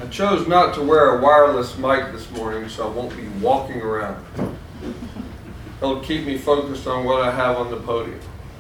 I chose not to wear a wireless mic this morning, so I won't be walking around. It'll keep me focused on what I have on the podium.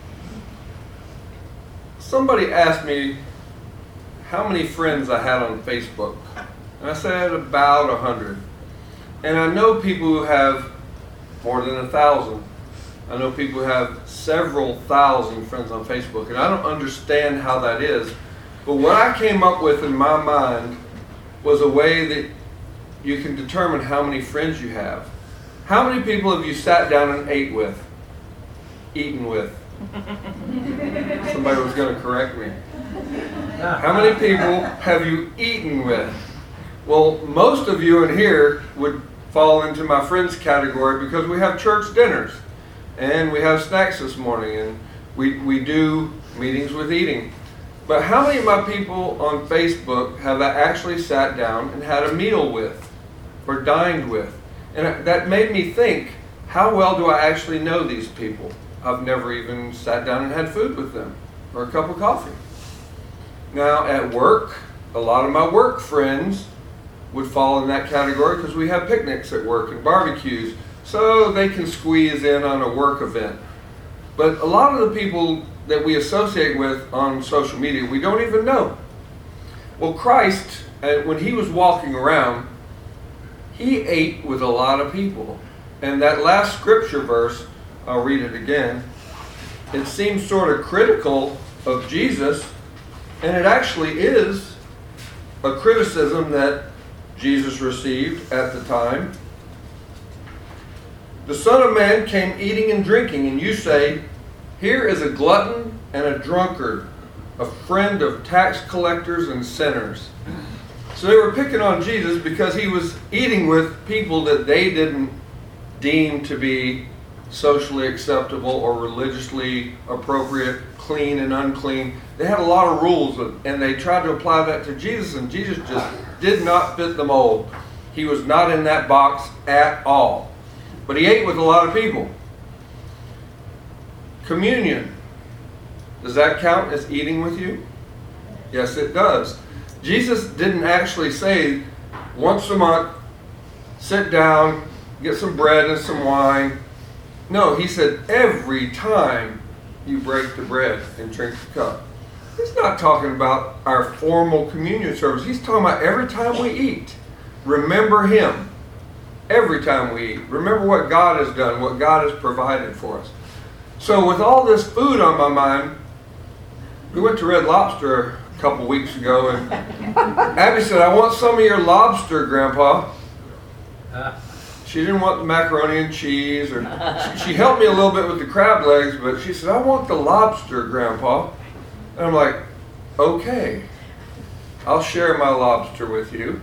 Somebody asked me how many friends I had on Facebook. And I said about 100. And I know people who have more than 1,000. I know people who have several thousand friends on Facebook. And I don't understand how that is. But what I came up with in my mind was a way that you can determine how many friends you have. How many people have you sat down and eaten with? Somebody was going to correct me. How many people have you eaten with? Well, most of you in here would fall into my friends category because we have church dinners and we have snacks this morning and we do meetings with eating. But how many of my people on Facebook have I actually sat down and had a meal with or dined with? And that made me think, how well do I actually know these people? I've never even sat down and had food with them or a cup of coffee. Now at work, a lot of my work friends would fall in that category because we have picnics at work and barbecues, so they can squeeze in on a work event. But a lot of the people that we associate with on social media, we don't even know. Well, Christ, when he was walking around, he ate with a lot of people. And that last scripture verse, I'll read it again, it seems sort of critical of Jesus, and it actually is a criticism that Jesus received at the time. The Son of Man came eating and drinking, and you say, here is a glutton and a drunkard, a friend of tax collectors and sinners. So they were picking on Jesus because he was eating with people that they didn't deem to be socially acceptable or religiously appropriate, clean and unclean. They had a lot of rules, and they tried to apply that to Jesus, and Jesus just did not fit the mold. He was not in that box at all. But he ate with a lot of people. Communion. Does that count as eating with you? Yes, it does. Jesus didn't actually say, once a month, sit down, get some bread and some wine. No, he said, every time you break the bread and drink the cup. He's not talking about our formal communion service. He's talking about every time we eat. Remember him. Every time we eat. Remember what God has done, what God has provided for us. So with all this food on my mind, we went to Red Lobster a couple weeks ago, and Abby said, I want some of your lobster, Grandpa. She didn't want the macaroni and cheese, or she helped me a little bit with the crab legs, but she said, I want the lobster, Grandpa. And I'm like, okay, I'll share my lobster with you.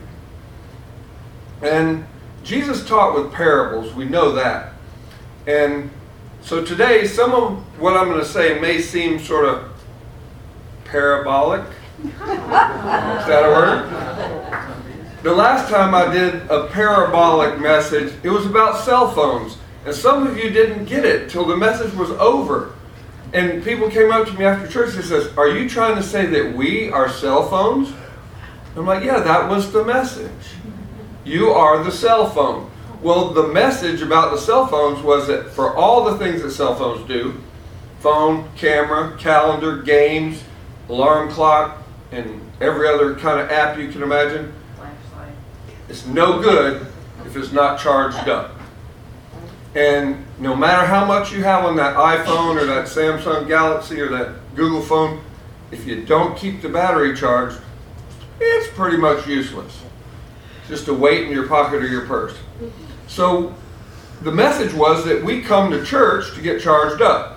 And Jesus taught with parables, we know that. And so today, some of what I'm going to say may seem sort of parabolic. Is that a word? The last time I did a parabolic message, it was about cell phones. And some of you didn't get it till the message was over. And people came up to me after church and says, are you trying to say that we are cell phones? I'm like, yeah, that was the message. You are the cell phone. Well, the message about the cell phones was that for all the things that cell phones do, phone, camera, calendar, games, alarm clock, and every other kind of app you can imagine, Flashlight. it's no good if it's not charged up. And no matter how much you have on that iPhone or that Samsung Galaxy or that Google phone, if you don't keep the battery charged, it's pretty much useless. Just a weight in your pocket or your purse. So the message was that we come to church to get charged up.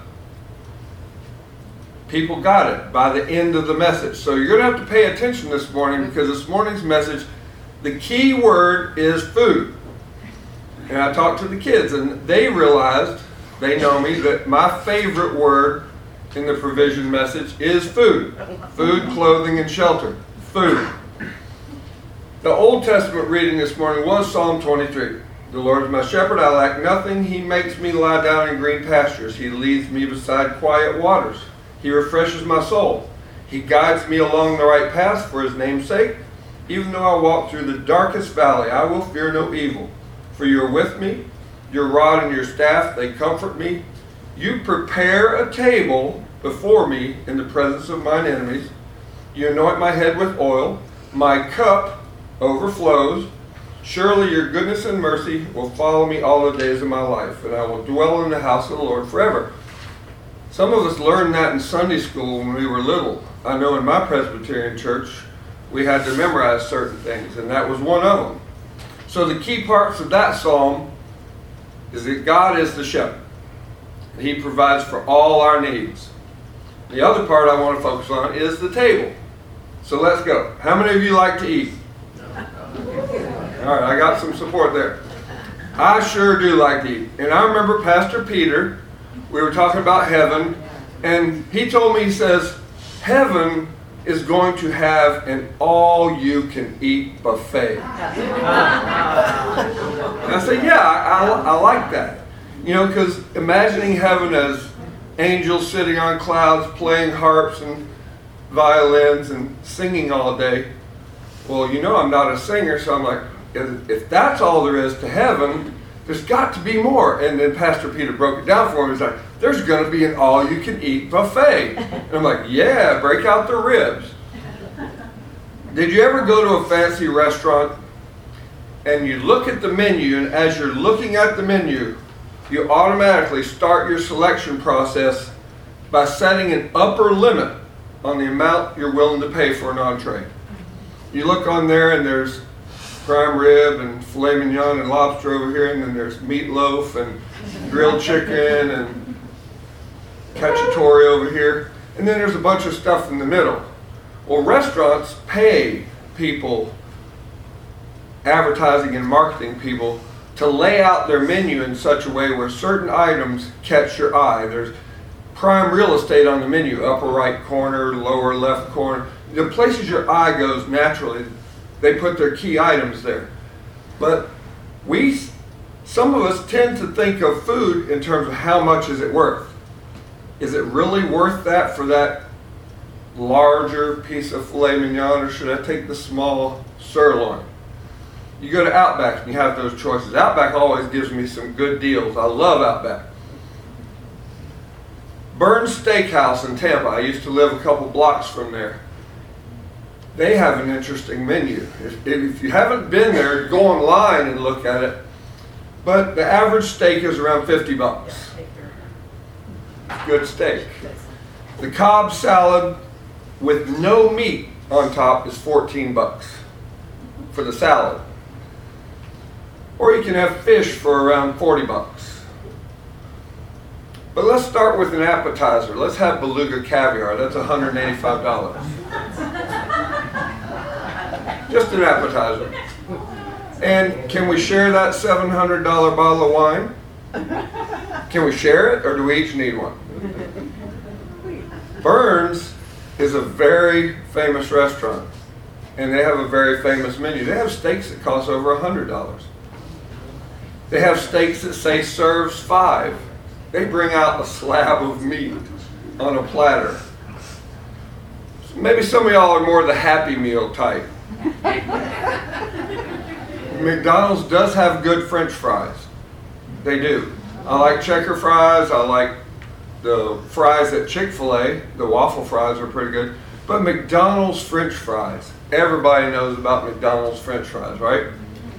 People got it by the end of the message. So you're going to have to pay attention this morning, because this morning's message, the key word is food. And I talked to the kids, and they realized, they know me, that my favorite word in the provision message is food. Food, clothing, and shelter. Food. The Old Testament reading this morning was Psalm 23. The Lord is my shepherd, I lack nothing. He makes me lie down in green pastures. He leads me beside quiet waters. He refreshes my soul. He guides me along the right path for his name's sake. Even though I walk through the darkest valley, I will fear no evil. For you are with me, your rod and your staff, they comfort me. You prepare a table before me in the presence of mine enemies. You anoint my head with oil. My cup overflows. Surely your goodness and mercy will follow me all the days of my life, and I will dwell in the house of the Lord forever. Some of us learned that in Sunday school when we were little. I know in my Presbyterian church, we had to memorize certain things, and that was one of them. So the key parts of that psalm is that God is the shepherd. He provides for all our needs. The other part I want to focus on is the table. So let's go. How many of you like to eat? All right, I got some support there. I sure do like to eat. And I remember Pastor Peter, we were talking about heaven, and he told me, he says, heaven is going to have an all-you-can-eat buffet. And I said, yeah, I like that. You know, because imagining heaven as angels sitting on clouds playing harps and violins and singing all day. Well, you know I'm not a singer, so I'm like, if that's all there is to heaven, there's got to be more. And then Pastor Peter broke it down for me. He's like, there's going to be an all-you-can-eat buffet. And I'm like, yeah, break out the ribs. Did you ever go to a fancy restaurant and you look at the menu, and as you're looking at the menu, you automatically start your selection process by setting an upper limit on the amount you're willing to pay for an entree? You look on there and there's prime rib and filet mignon and lobster over here, and then there's meatloaf and grilled chicken and cacciatore over here, and then there's a bunch of stuff in the middle. Well, restaurants pay people, advertising and marketing people, to lay out their menu in such a way where certain items catch your eye. There's prime real estate on the menu, upper right corner, lower left corner. The places your eye goes naturally, they put their key items there. But some of us tend to think of food in terms of how much is it worth. Is it really worth that for that larger piece of filet mignon, or should I take the small sirloin? You go to Outback and you have those choices. Outback always gives me some good deals. I love Outback. Burn's Steakhouse in Tampa, I used to live a couple blocks from there. They have an interesting menu. If you haven't been there, go online and look at it. But the average steak is around $50. Good steak. The Cobb salad with no meat on top is $14 for the salad. Or you can have fish for around $40. But let's start with an appetizer. Let's have beluga caviar. That's $185. Just an appetizer. And can we share that $700 bottle of wine? Can we share it, or do we each need one? Burn's is a very famous restaurant, and they have a very famous menu. They have steaks that cost over $100. They have steaks that say serves 5. They bring out a slab of meat on a platter. So maybe some of y'all are more the Happy Meal type. McDonald's does have good French fries. They do. I like checker fries. I like the fries at Chick-fil-A. The waffle fries are pretty good. But McDonald's French fries. Everybody knows about McDonald's French fries, right?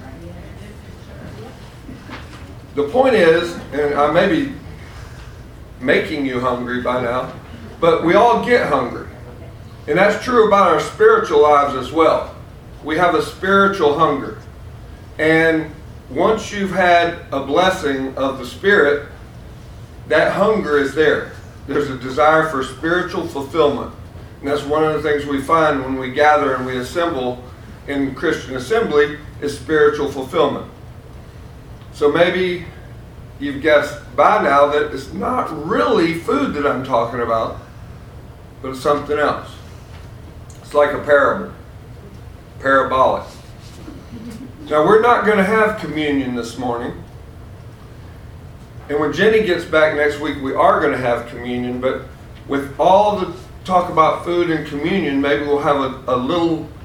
The point is, and I may be making you hungry by now, but we all get hungry. And that's true about our spiritual lives as well. We have a spiritual hunger. And once you've had a blessing of the Spirit, that hunger is there. There's a desire for spiritual fulfillment. And that's one of the things we find when we gather and we assemble in Christian assembly is spiritual fulfillment. So maybe you've guessed by now that it's not really food that I'm talking about, but it's something else. It's like a parable. Parabolic. Now, we're not going to have communion this morning. And when Jenny gets back next week, we are going to have communion. But with all the talk about food and communion, maybe we'll have a little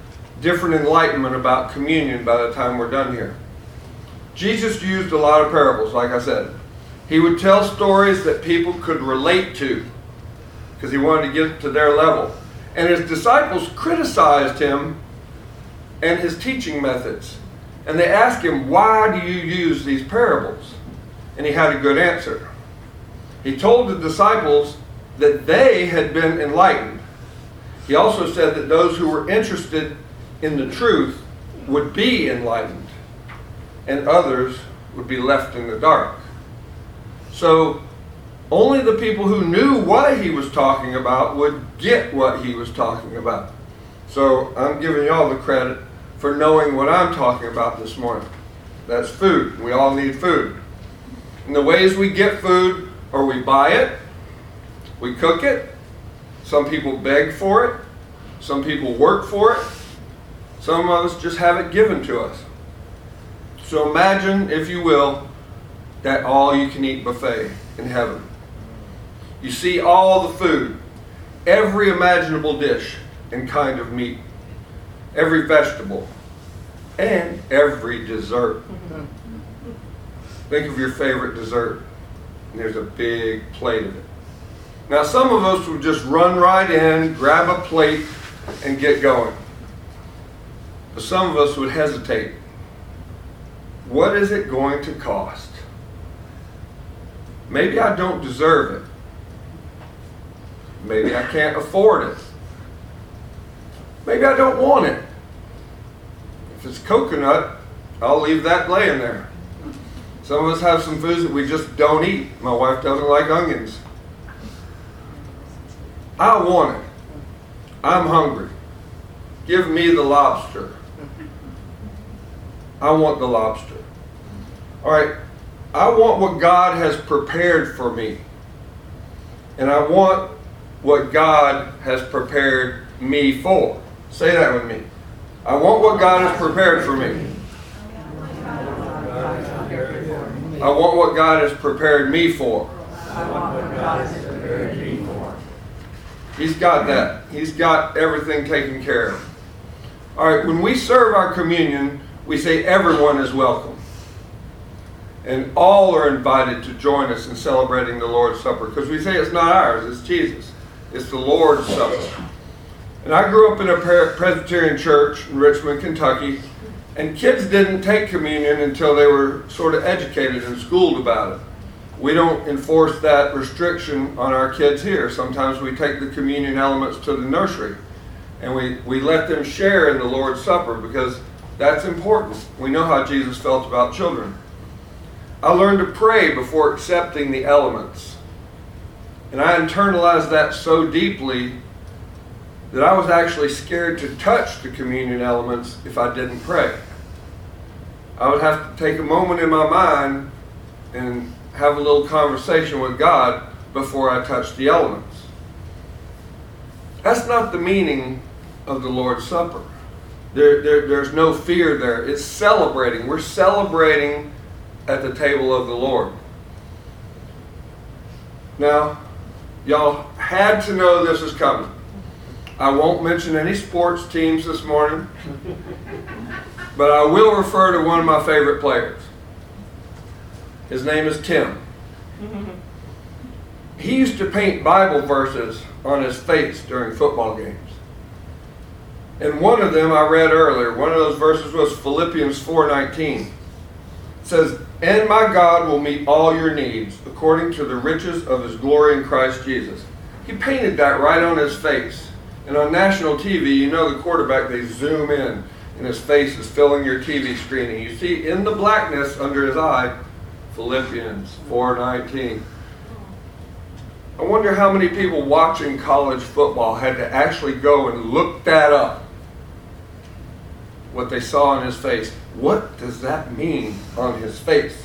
different enlightenment about communion by the time we're done here. Jesus used a lot of parables, like I said. He would tell stories that people could relate to because he wanted to get to their level. And his disciples criticized him and his teaching methods. And they asked him, why do you use these parables? And he had a good answer. He told the disciples that they had been enlightened. He also said that those who were interested in the truth would be enlightened, and others would be left in the dark. So only the people who knew what he was talking about would get what he was talking about. So I'm giving y'all the credit for knowing what I'm talking about this morning. That's food. We all need food. And the ways we get food are we buy it, we cook it, some people beg for it, some people work for it, some of us just have it given to us. So imagine, if you will, that all-you-can-eat buffet in heaven. You see all the food, every imaginable dish and kind of meat, every vegetable, and every dessert. Think of your favorite dessert, and there's a big plate of it. Now, some of us would just run right in, grab a plate, and get going. But some of us would hesitate. What is it going to cost? Maybe I don't deserve it. Maybe I can't afford it. Maybe I don't want it. If it's coconut, I'll leave that laying there. Some of us have some foods that we just don't eat. My wife doesn't like onions. I want it. I'm hungry. Give me the lobster. I want the lobster. All right, I want what God has prepared for me. And I want what God has prepared me for. Say that with me. I want what God has prepared for me. I want what God has prepared me for. He's got that. He's got everything taken care of. All right, when we serve our communion, we say everyone is welcome. And all are invited to join us in celebrating the Lord's Supper. Because we say it's not ours, it's Jesus. It's the Lord's Supper. And I grew up in a Presbyterian church in Richmond, Kentucky. And kids didn't take communion until they were sort of educated and schooled about it. We don't enforce that restriction on our kids here. Sometimes we take the communion elements to the nursery. And we let them share in the Lord's Supper because that's important. We know how Jesus felt about children. I learned to pray before accepting the elements. And I internalized that so deeply that I was actually scared to touch the communion elements if I didn't pray. I would have to take a moment in my mind and have a little conversation with God before I touched the elements. That's not the meaning of the Lord's Supper. There's no fear there. It's celebrating. We're celebrating at the table of the Lord. Now, y'all had to know this is coming. I won't mention any sports teams this morning, but I will refer to one of my favorite players. His name is Tim. He used to paint Bible verses on his face during football games. And one of them I read earlier. One of those verses was Philippians 4:19. It says, "And my God will meet all your needs according to the riches of his glory in Christ Jesus." He painted that right on his face. And on national TV, you know the quarterback, they zoom in and his face is filling your TV screen. And you see in the blackness under his eye, Philippians 4:19. I wonder how many people watching college football had to actually go and look that up. What they saw on his face. What does that mean on his face?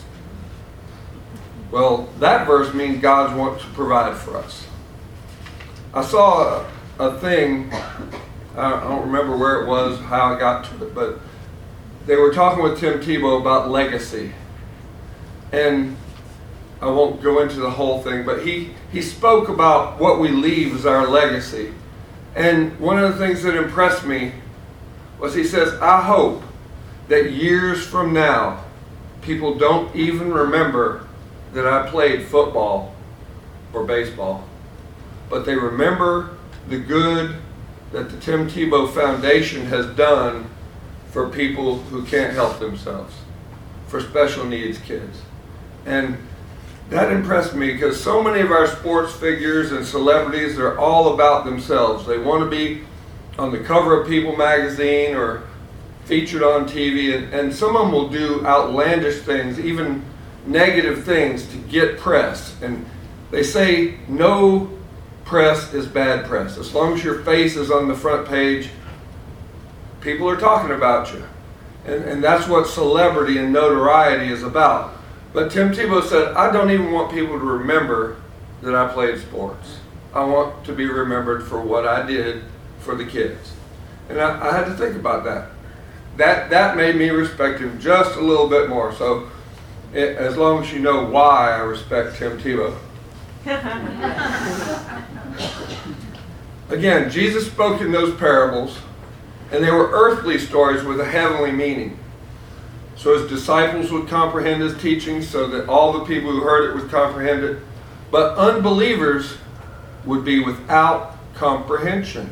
Well, that verse means God wants to provide for us. I saw a thing, I don't remember where it was, how I got to it, but they were talking with Tim Tebow about legacy. And I won't go into the whole thing, but he spoke about what we leave as our legacy. And one of the things that impressed me was he says, I hope that years from now, people don't even remember that I played football or baseball, but they remember the good that the Tim Tebow Foundation has done for people who can't help themselves, for special needs kids. And that impressed me because so many of our sports figures and celebrities are all about themselves. They want to be on the cover of People magazine or featured on TV, and some of them will do outlandish things, even negative things, to get press. And they say no press is bad press. As long as your face is on the front page, people are talking about you. And that's what celebrity and notoriety is about. But Tim Tebow said, I don't even want people to remember that I played sports. I want to be remembered for what I did for the kids. And I had to think about that. That made me respect him just a little bit more. So as long as you know why I respect Tim Tebow. Again, Jesus spoke in those parables, and they were earthly stories with a heavenly meaning. So his disciples would comprehend his teaching, so that all the people who heard it would comprehend it. But unbelievers would be without comprehension.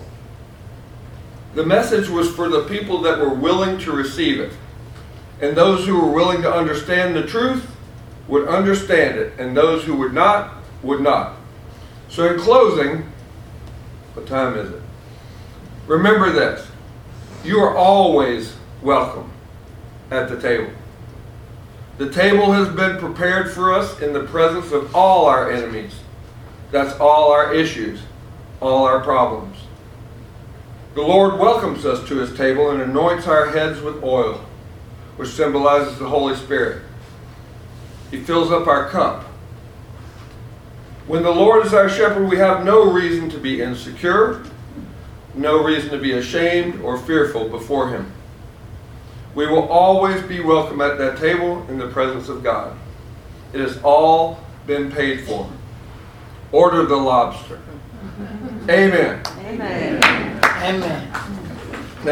The message was for the people that were willing to receive it. And those who were willing to understand the truth would understand it. And those who would not, would not. So in closing, what time is it? Remember this. You are always welcome at the table. The table has been prepared for us in the presence of all our enemies. That's all our issues, all our problems. The Lord welcomes us to his table and anoints our heads with oil, which symbolizes the Holy Spirit. He fills up our cup. When the Lord is our shepherd, we have no reason to be insecure, no reason to be ashamed or fearful before him. We will always be welcome at that table in the presence of God. It has all been paid for. Order the lobster. Amen. Amen. Amen.